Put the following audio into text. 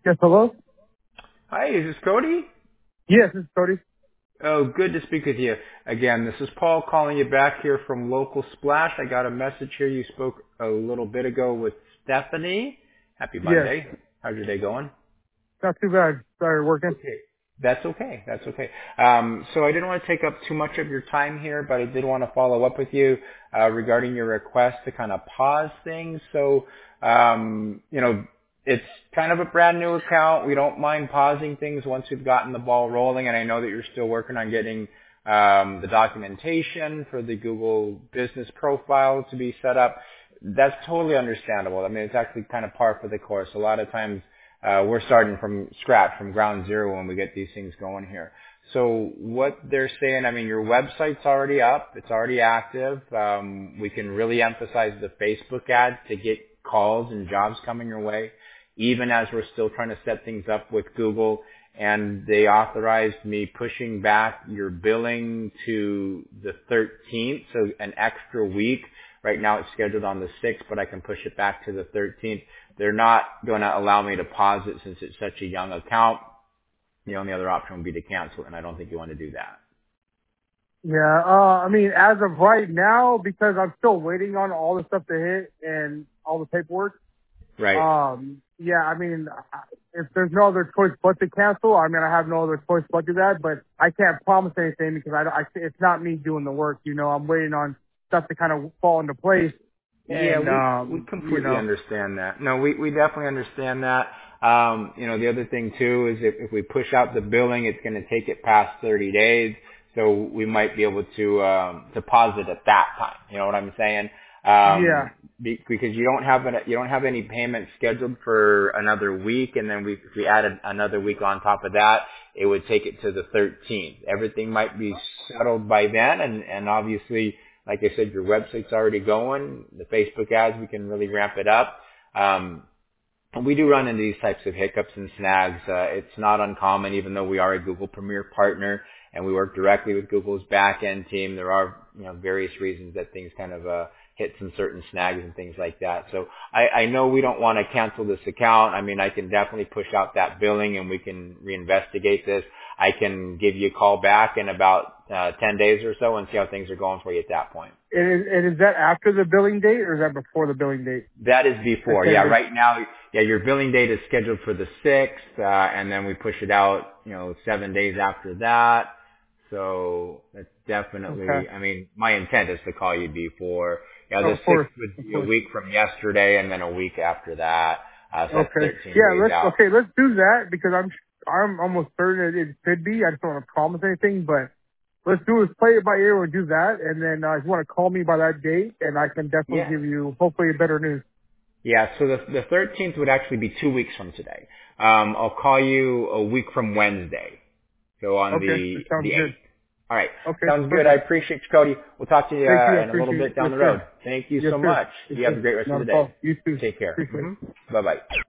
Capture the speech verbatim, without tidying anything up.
Yes, hello? Hi, is this Cody? Yes, this is Cody. Oh, good to speak with you. Again, this is Paul calling you back here from Local Splash. I got a message here. You spoke a little bit ago with Stephanie. Happy Yes. Monday. How's your day going? Not too bad. Started working. Okay. That's okay. That's okay. Um, so I didn't want to take up too much of your time here, but I did want to follow up with you uh, regarding your request to kind of pause things. So, um, you know, it's kind of a brand new account. We don't mind pausing things once we've gotten the ball rolling, and I know that you're still working on getting um, the documentation for the Google Business Profile to be set up. That's totally understandable. I mean, it's actually kind of par for the course. A lot of times, Uh, we're starting from scratch, from ground zero when we get these things going here. So what they're saying, I mean, your website's already up. It's already active. Um, we can really emphasize the Facebook ads to get calls and jobs coming your way, even as we're still trying to set things up with Google. And they authorized me pushing back your billing to the thirteenth, so an extra week. Right now it's scheduled on the sixth, but I can push it back to the thirteenth. They're not going to allow me to pause it since it's such a young account. The only other option would be to cancel it, and I don't think you want to do that. Yeah, uh, I mean, as of right now, because I'm still waiting on all the stuff to hit and all the paperwork, Right. um, yeah, I mean, if there's no other choice but to cancel, I mean, I have no other choice but to do that, but I can't promise anything because I, don't- I it's not me doing the work, you know, I'm waiting on stuff to kind of fall into place Yeah, and, we we um, you completely know, understand that. No, we we definitely understand that. Um, you know, the other thing too is if if we push out the billing, it's going to take it past thirty days, so we might be able to um, deposit at that time. You know what I'm saying? yeah, Um, be, because you don't have an, you don't have any payments scheduled for another week, and then we if we added another week on top of that, it would take it to the thirteenth. Everything might be settled by then, and and obviously, like I said, your website's already going. The Facebook ads, we can really ramp it up. Um, and we do run into these types of hiccups and snags. Uh, it's not uncommon, even though we are a Google Premier partner and we work directly with Google's back-end team. There are, you know, various reasons that things kind of uh, hit some certain snags and things like that. So I, I know we don't want to cancel this account. I mean, I can definitely push out that billing and we can reinvestigate this. I can give you a call back in about uh, ten days or so and see how things are going for you at that point. and is, and is that after the billing date or is that before the billing date? That is The before. Yeah, ten days. right now, yeah, your billing date is scheduled for the sixth, uh, and then we push it out, you know, seven days after that. So that's Okay. definitely, I mean, my intent is to call you before. Yeah, the Of course. sixth would Of be a course. week from yesterday and then a week after that. Uh, so that's Okay. thirteen Yeah, days let's, out. okay, let's do that because I'm, I'm almost certain that it could be. I just don't want to promise anything, but let's do is play it by ear and do that. And then uh, if you want to call me by that date and I can definitely Yeah. give you hopefully better news. Yeah, so the, the thirteenth would actually be two weeks from today. Um, I'll call you a week from Wednesday. So on Okay. the, That sounds the good. eighth. All right. Okay. Sounds good. I Perfect. appreciate you, Cody. We'll talk to you Thank you. uh, I in a little appreciate it. bit Yes, down the road. sir. Thank you Yes, so sir. much. Yes, You have a sir. great rest of Not the a day. problem. You too. Take care. Appreciate it. hmm Bye-bye.